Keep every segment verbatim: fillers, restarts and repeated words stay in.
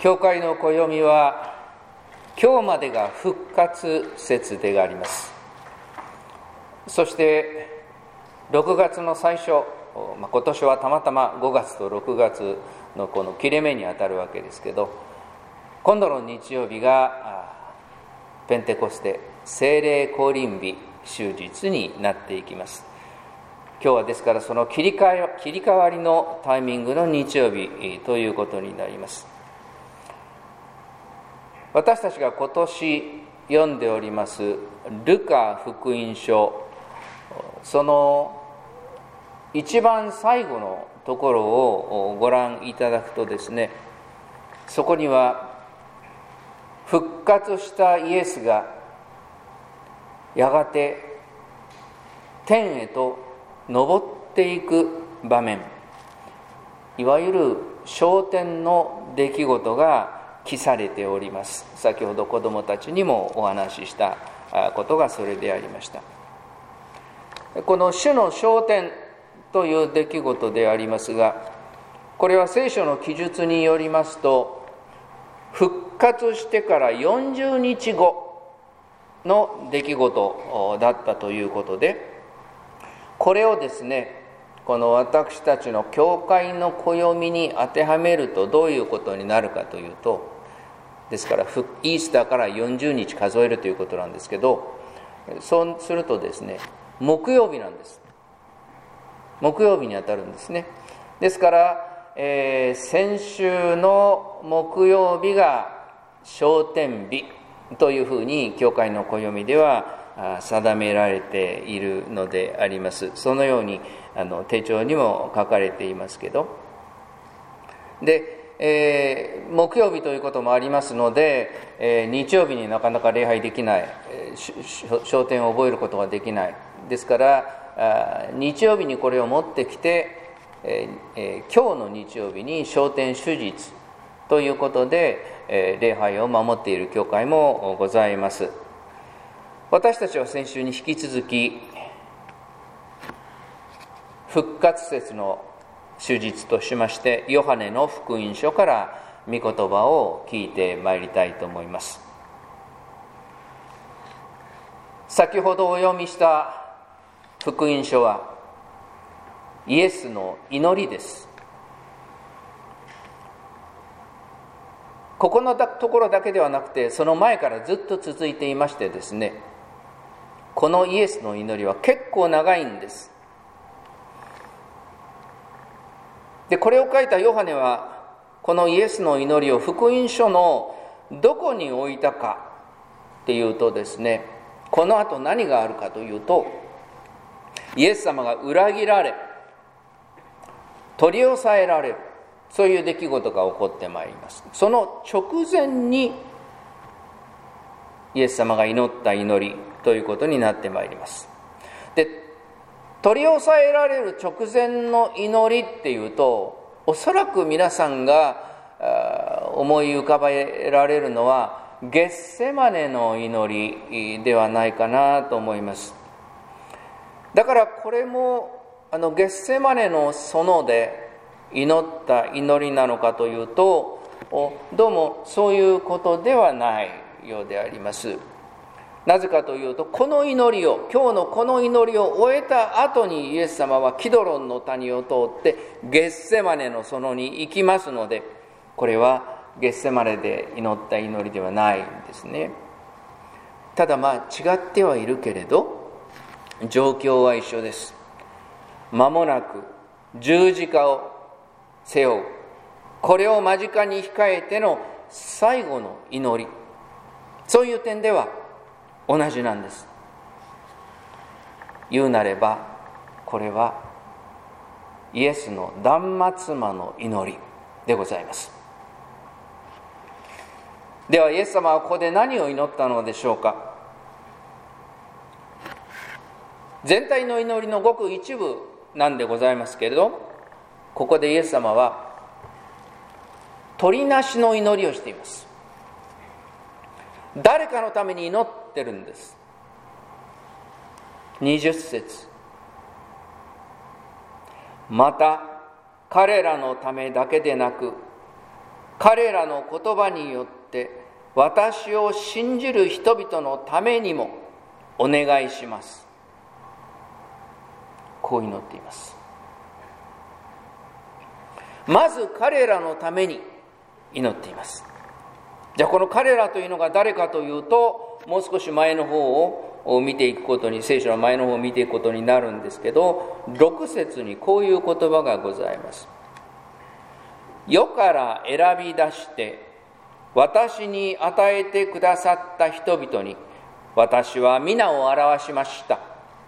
教会の暦は今日までが復活節であります。そしてろくがつの最初、今年はたまたまごがつとろくがつのこの切れ目にあたるわけですけど、今度の日曜日がペンテコステ聖霊降臨日終日になっていきます。今日はですからその切り替え、切り替わりのタイミングの日曜日ということになります。私たちが今年読んでおりますルカ福音書、その一番最後のところをご覧いただくとですね、そこには復活したイエスがやがて天へと昇っていく場面、いわゆる昇天の出来事が記されております。先ほど子どもたちにもお話ししたことがそれでありました。この主の昇天という出来事でありますが、これは聖書の記述によりますと、復活してからよんじゅうにちごの出来事だったということで、これをですね、この私たちの教会の暦に当てはめるとどういうことになるかというと、ですからイースターからよんじゅうにち数えるということなんですけど、そうするとですね、木曜日なんです。木曜日にあたるんですね。ですから、えー、先週の木曜日が昇天日というふうに教会の暦では定められているのであります。そのようにあの手帳にも書かれていますけど、で、えー、木曜日ということもありますので、えー、日曜日になかなか礼拝できない、えー、昇天を覚えることができない。ですから日曜日にこれを持ってきて、えーえー、今日の日曜日に昇天主日ということで、えー、礼拝を守っている教会もございます。私たちは先週に引き続き復活節の主日としまして、ヨハネの福音書から御言葉を聞いてまいりたいと思います。先ほどお読みした福音書はイエスの祈りです。ここのところだけではなくて、その前からずっと続いていましてですね、このイエスの祈りは結構長いんです。で、これを書いたヨハネはこのイエスの祈りを福音書のどこに置いたかっていうとですね、この後何があるかというと、イエス様が裏切られ取り押さえられる、そういう出来事が起こってまいります。その直前にイエス様が祈った祈りということになってまいります。で、取り押さえられる直前の祈りっていうと、おそらく皆さんが思い浮かべられるのはゲッセマネの祈りではないかなと思います。だからこれもあのゲッセマネの園で祈った祈りなのかというと、どうもそういうことではないようであります。なぜかというと、この祈りを、今日のこの祈りを終えた後にイエス様はキドロンの谷を通ってゲッセマネの園に行きますので、これはゲッセマネで祈った祈りではないんですね。ただまあ違ってはいるけれど状況は一緒です。間もなく十字架を背負う、これを間近に控えての最後の祈り、そういう点では同じなんです。言うなればこれはイエスの断末魔の祈りでございます。ではイエス様はここで何を祈ったのでしょうか。全体の祈りのごく一部なんでございますけれど、ここでイエス様は取りなしの祈りをしています。誰かのために祈ってるんです。にじゅっ節、また彼らのためだけでなく彼らの言葉によって私を信じる人々のためにもお願いします。こう祈っています。まず彼らのために祈っています。じゃあこの彼らというのが誰かというと、もう少し前の方を見ていくことに、聖書の前の方を見ていくことになるんですけど、ろく節にこういう言葉がございます。世から選び出して私に与えてくださった人々に私は皆を表しました。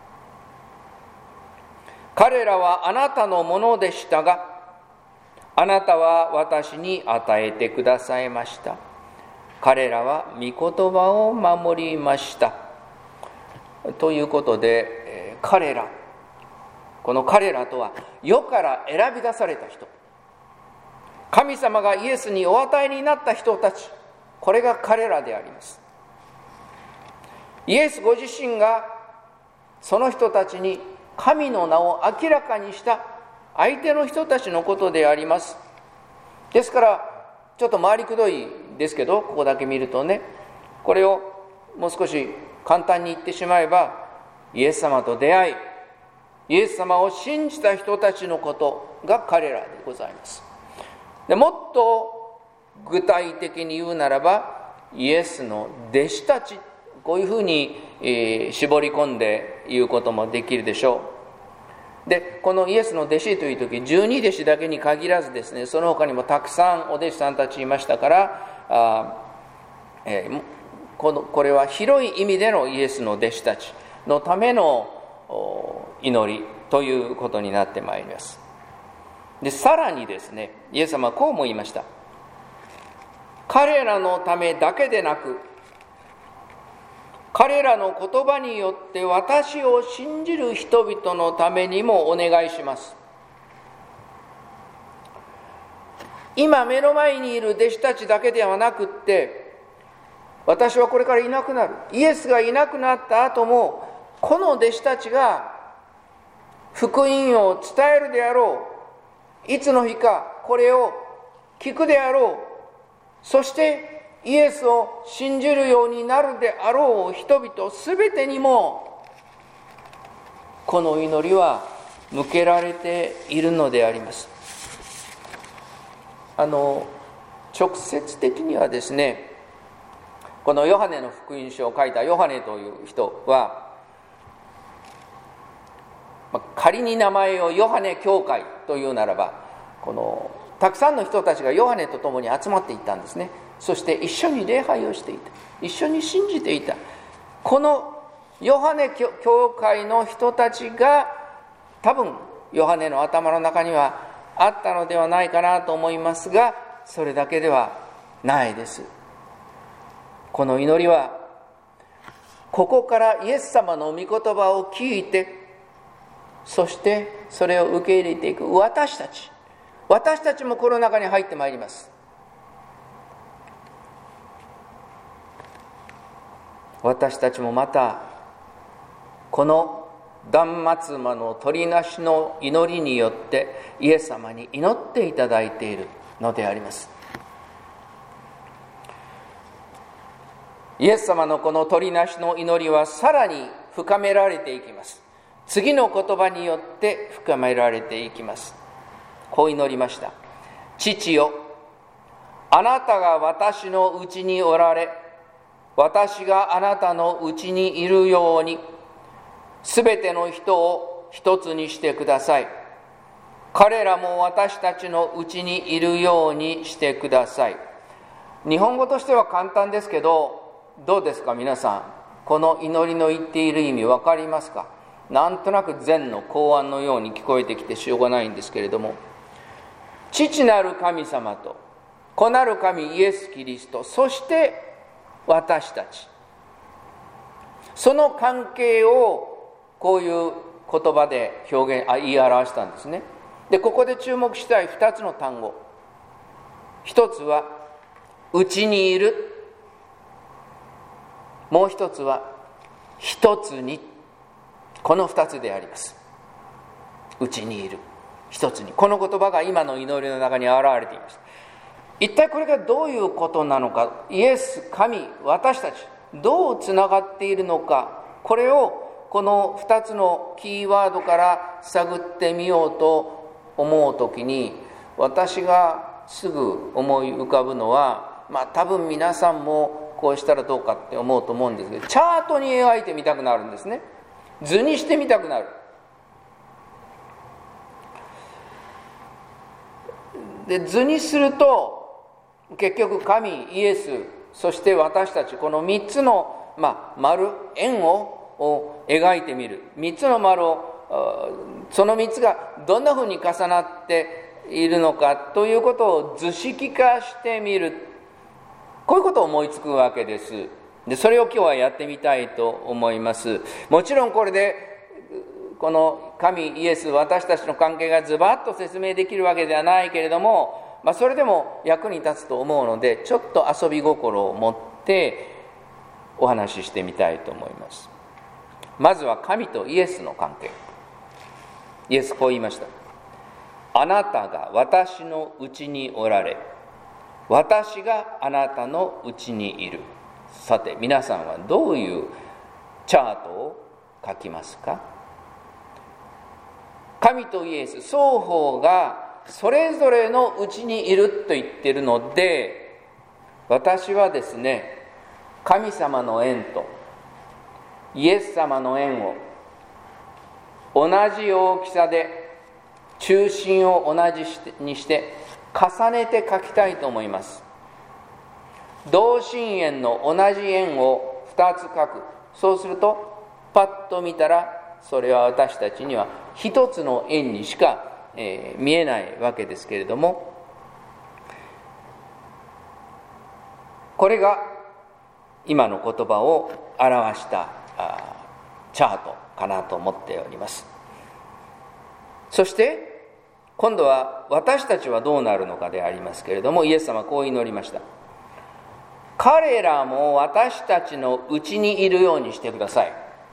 彼らはあなたのものでしたが、あなたは私に与えてくださいました。彼らは御言葉を守りました。ということで、彼ら、この彼らとは世から選び出された人、神様がイエスにお与えになった人たち、これが彼らであります。イエスご自身がその人たちに神の名を明らかにした相手の人たちのことであります。ですからちょっと回りくどいですけど、ここだけ見るとね、これをもう少し簡単に言ってしまえば、イエス様と出会い、イエス様を信じた人たちのことが彼らでございます。でもっと具体的に言うならば、イエスの弟子たち、こういうふうに、えー、絞り込んで言うこともできるでしょう。で、このイエスの弟子という時、十二弟子だけに限らずですね、その他にもたくさんお弟子さんたちいましたから、あ、えー、このこれは広い意味でのイエスの弟子たちのための祈りということになってまいります。で、さらにですね、イエス様はこうも言いました。彼らのためだけでなく、彼らの言葉によって私を信じる人々のためにもお願いします。今目の前にいる弟子たちだけではなくって、私はこれからいなくなる、イエスがいなくなった後もこの弟子たちが福音を伝えるであろう、いつの日かこれを聞くであろう、そしてイエスを信じるようになるであろう人々すべてにもこの祈りは向けられているのであります。あの直接的にはですね、このヨハネの福音書を書いたヨハネという人は、仮に名前をヨハネ教会というならば、このたくさんの人たちがヨハネと共に集まっていったんですね。そして一緒に礼拝をしていた、一緒に信じていた。このヨハネ教会の人たちが多分ヨハネの頭の中にはあったのではないかなと思いますが、それだけではないです。この祈りはここからイエス様の御言葉を聞いて、そしてそれを受け入れていく私たち、私たちもこの中に入ってまいります。私たちもまたこの断末魔の取りなしの祈りによってイエス様に祈っていただいているのであります。イエス様のこの取りなしの祈りはさらに深められていきます。次の言葉によって深められていきます。こう祈りました。父よ、あなたが私のうちにおられ、私があなたのうちにいるように、すべての人を一つにしてください。彼らも私たちのうちにいるようにしてください。日本語としては簡単ですけど、どうですか皆さん、この祈りの言っている意味分かりますか？なんとなく禅の公案のように聞こえてきてしょうがないんですけれども、父なる神様と子なる神イエス・キリスト、そして私たち、その関係をこういう言葉で表現あ言い表したんですね。でここで注目したいふたつの単語、一つはうちにいる、もう一つは一つに、この二つであります。うちにいる、一つに、この言葉が今の祈りの中に現れていました。 一体これがどういうことなのか、イエス、神、私たちどうつながっているのか、これをこのふたつのキーワードから探ってみようと思うときに、私がすぐ思い浮かぶのは、まあ多分皆さんもこうしたらどうかって思うと思うんですけど、チャートに描いてみたくなるんですね。図にしてみたくなる。で、図にすると結局神、イエス、そして私たち、このみっつの、まあ、丸、円をを描いてみる。みっつの丸を、そのみっつがどんなふうに重なっているのかということを図式化してみる。こういうことを思いつくわけです。で、それを今日はやってみたいと思います。もちろんこれでこの神、イエス、私たちの関係がズバッと説明できるわけではないけれども、まあ、それでも役に立つと思うので、ちょっと遊び心を持ってお話ししてみたいと思います。まずは神とイエスの関係。イエスこう言いました。あなたが私のうちにおられ、私があなたのうちにいる。さて皆さんはどういうチャートを書きますか？神とイエス双方がそれぞれのうちにいると言っているので、私はですね、神様の縁とイエス様の縁を同じ大きさで中心を同じにして重ねて書きたいと思います。同心円の同じ円をふたつ書く。そうするとパッと見たら、それは私たちには一つの円にしか、えー、見えないわけですけれども、これが今の言葉を表したチャートかなと思っております。そして今度は私たちはどうなるのかでありますけれども、イエス様はこう祈りました。彼らも私たちのうちにいるようにしてください。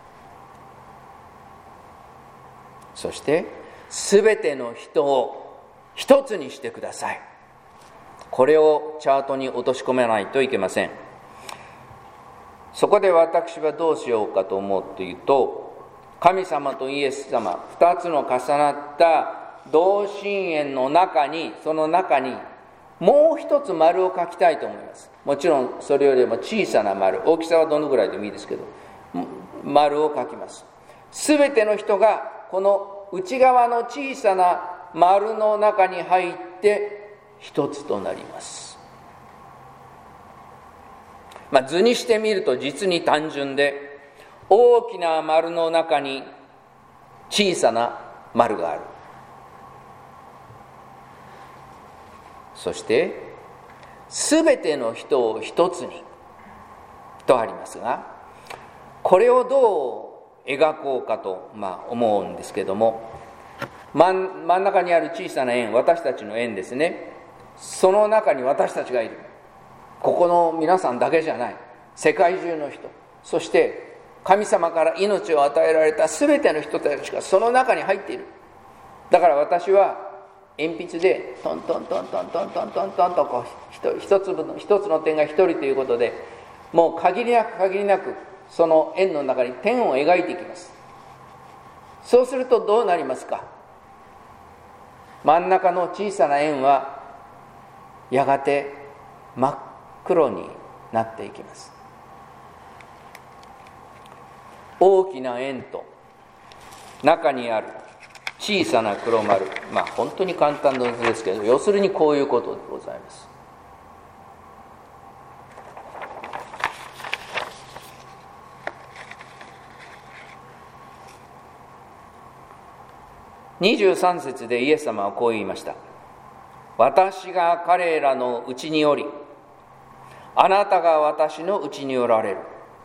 そしてすべての人を一つにしてください。これをチャートに落とし込めないといけません。そこで私はどうしようかと思うというと、神様とイエス様二つの重なった同心円の中に、その中にもう一つ丸を描きたいと思います。もちろんそれよりも小さな丸、大きさはどのぐらいでもいいですけど、丸を描きます。すべての人がこの内側の小さな丸の中に入って一つとなります。まあ、図にしてみると実に単純で、大きな丸の中に小さな丸がある。そしてすべての人を一つにとありますが、これをどう描こうかと、まあ、思うんですけども、真ん、真ん中にある小さな円、私たちの円ですね。その中に私たちがいる。ここの皆さんだけじゃない、世界中の人、そして神様から命を与えられたすべての人たちがその中に入っている。だから私は鉛筆でトントントントントントントントンとこう一つの一つの点が一人ということで、もう限りなく限りなくその円の中に点を描いていきます。そうするとどうなりますか？真ん中の小さな円はやがて真っ黒になっていきます。大きな円と中にある小さな黒丸、まあ本当に簡単な図ですけど、要するにこういうことでございます。にじゅうさん節でイエス様はこう言いました。私が彼らのうちにおり、あなたが私のうちにおられる。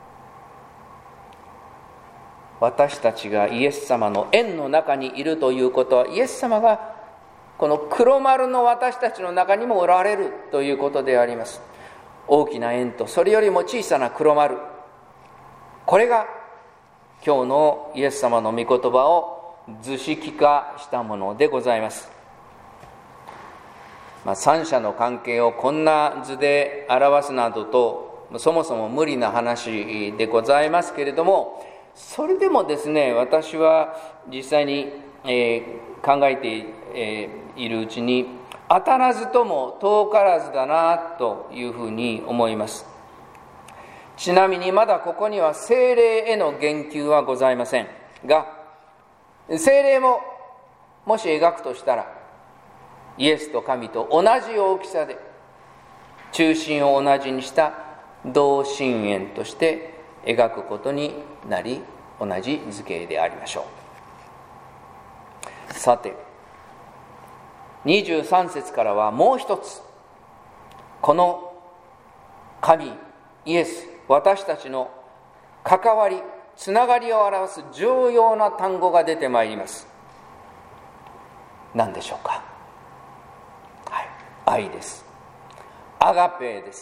私たちがイエス様の円の中にいるということは、イエス様がこの黒丸の私たちの中にもおられるということであります。大きな円とそれよりも小さな黒丸、これが今日のイエス様の御言葉を図式化したものでございます。 まあ、三者の関係をこんな図で表すなどとそもそも無理な話でございますけれども、それでもですね、私は実際に、えー、考えて、えー、いるうちに当たらずとも遠からずだなというふうに思います。ちなみにまだここには聖霊への言及はございませんが、聖霊ももし描くとしたらイエスと神と同じ大きさで中心を同じにした同心円として描くことになり、同じ図形でありましょう。さて、にじゅうさん節からはもう一つ、この神イエス、私たちの関わり、つながりを表す重要な単語が出てまいります。何でしょうか。はい、愛です。アガペーです。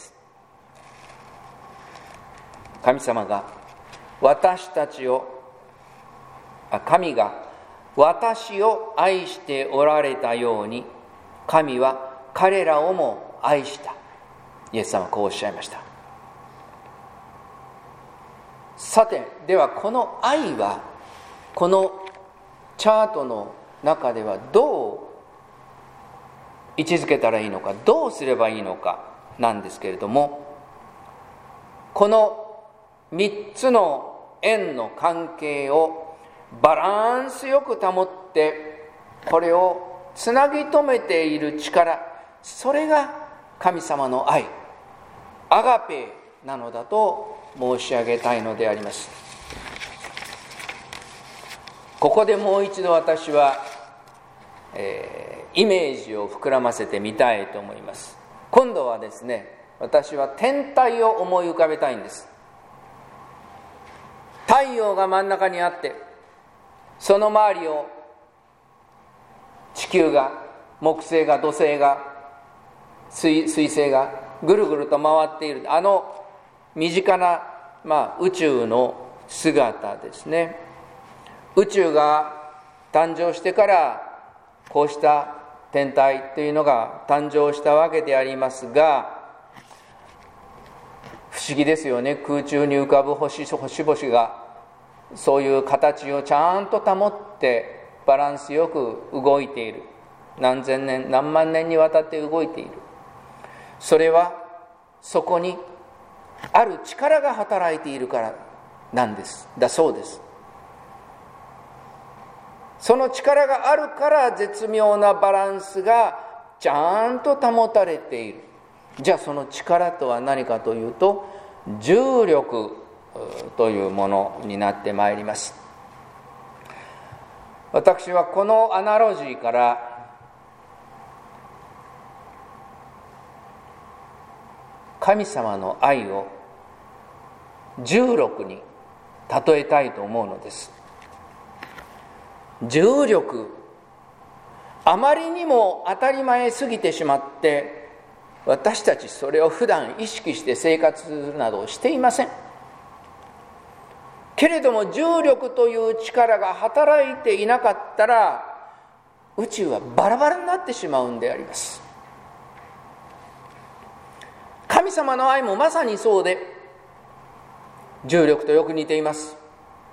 神様が私たちを、神が私を愛しておられたように、神は彼らをも愛した。イエス様はこうおっしゃいました。さて、ではこの愛はこのチャートの中ではどう位置づけたらいいのか、どうすればいいのかなんですけれども、このみっつの円の関係をバランスよく保って、これをつなぎ止めている力、それが神様の愛、アガペーなのだと申し上げたいのであります。ここでもう一度私は、えー、イメージを膨らませてみたいと思います。今度はですね、私は天体を思い浮かべたいんです。太陽が真ん中にあって、その周りを地球が、木星が、土星が、水、水星がぐるぐると回っている、あの身近な、まあ、宇宙の姿ですね。宇宙が誕生してからこうした天体というのが誕生したわけでありますが、不思議ですよね。空中に浮かぶ星、星々がそういう形をちゃんと保ってバランスよく動いている。何千年何万年にわたって動いている。それはそこにある力が働いているからなんです。だそうです。その力があるから絶妙なバランスがちゃんと保たれている。じゃあその力とは何かというと、重力というものになってまいります。私はこのアナロジーから神様の愛を重力に例えたいと思うのです。重力、あまりにも当たり前すぎてしまって、私たちそれを普段意識して生活するなどをしていません。けれども重力という力が働いていなかったら、宇宙はバラバラになってしまうんであります。神様の愛もまさにそうで、重力とよく似ています。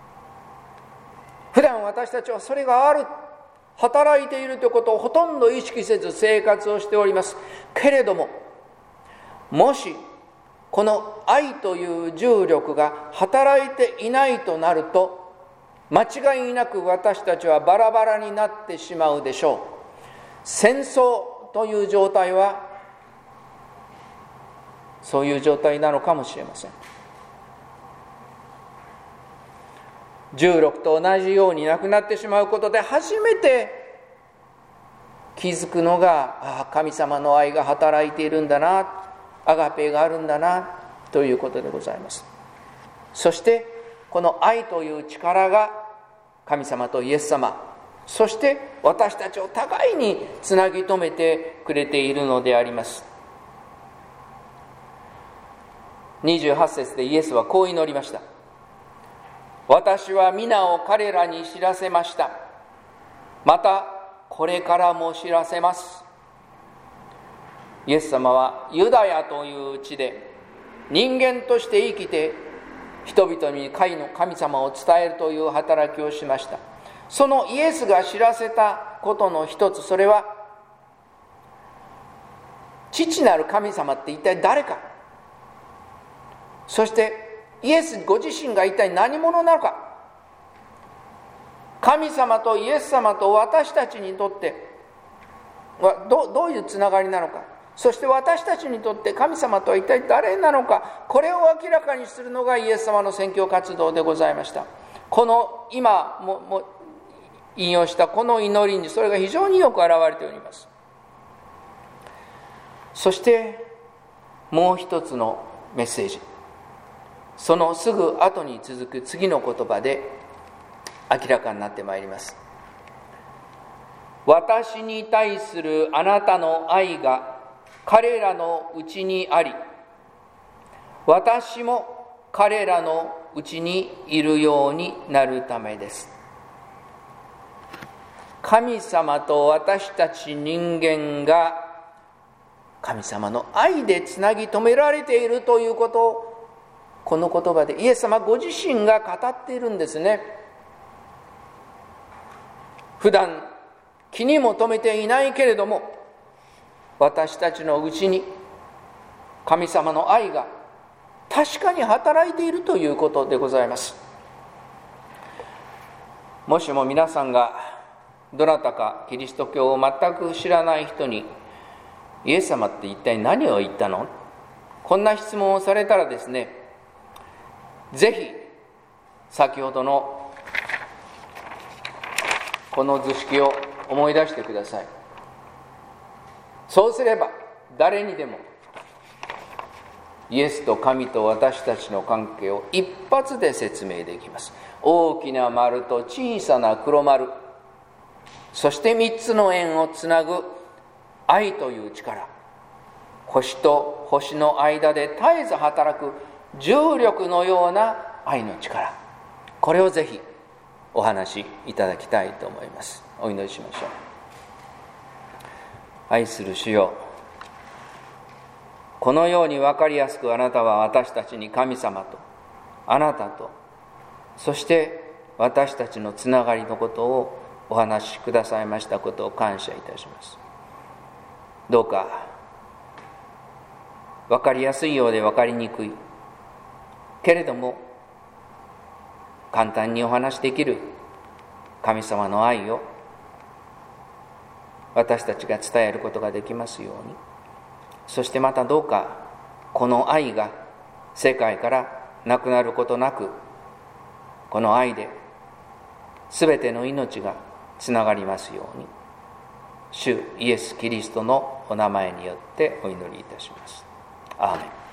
普段私たちはそれがある、働いているということをほとんど意識せず生活をしております。けれども、もしこの愛という重力が働いていないとなると、間違いなく私たちはバラバラになってしまうでしょう。戦争という状態はそういう状態なのかもしれません。重力と同じようになくなってしまうことで初めて気づくのが、ああ、神様の愛が働いているんだな、アガペがあるんだなということでございます。そしてこの愛という力が神様とイエス様、そして私たちを互いにつなぎ止めてくれているのであります。にじゅうはち節でイエスはこう祈りました。私は皆を彼らに知らせました。またこれからも知らせます。 イエス様はユダヤという地で人間として生きて人々に神の神様を伝えるという働きをしました。そのイエスが知らせたことの一つ、それは父なる神様って一体誰か、そしてイエスご自身が一体何者なのか、神様とイエス様と私たちにとっては ど, どういうつながりなのか、そして私たちにとって神様とは一体誰なのか、これを明らかにするのがイエス様の宣教活動でございました。この今もも引用したこの祈りにそれが非常によく表れております。そしてもう一つのメッセージ、そのすぐ後に続く次の言葉で明らかになってまいります。私に対するあなたの愛が彼らのうちにあり、私も彼らのうちにいるようになるためです。神様と私たち人間が神様の愛でつなぎ止められているということを、この言葉でイエス様ご自身が語っているんですね。普段気にも留めていないけれども、私たちのうちに神様の愛が確かに働いているということでございます。もしも皆さんがどなたかキリスト教を全く知らない人に、イエス様って一体何を言ったの？こんな質問をされたらですね、ぜひ先ほどのこの図式を思い出してください。そうすれば誰にでもイエスと神と私たちの関係を一発で説明できます。大きな丸と小さな黒丸、そして三つの円をつなぐ愛という力、星と星の間で絶えず働く重力のような愛の力、これをぜひお話しいただきたいと思います。お祈りしましょう。愛する主よ、このように分かりやすくあなたは私たちに神様とあなたと、そして私たちのつながりのことをお話しくださいましたことを感謝いたします。どうか分かりやすいようで分かりにくいけれども簡単にお話しできる神様の愛を私たちが伝えることができますように、そしてまたどうかこの愛が世界からなくなることなく、この愛で全ての命がつながりますように、主イエス・キリストのお名前によってお祈りいたします。アーメン。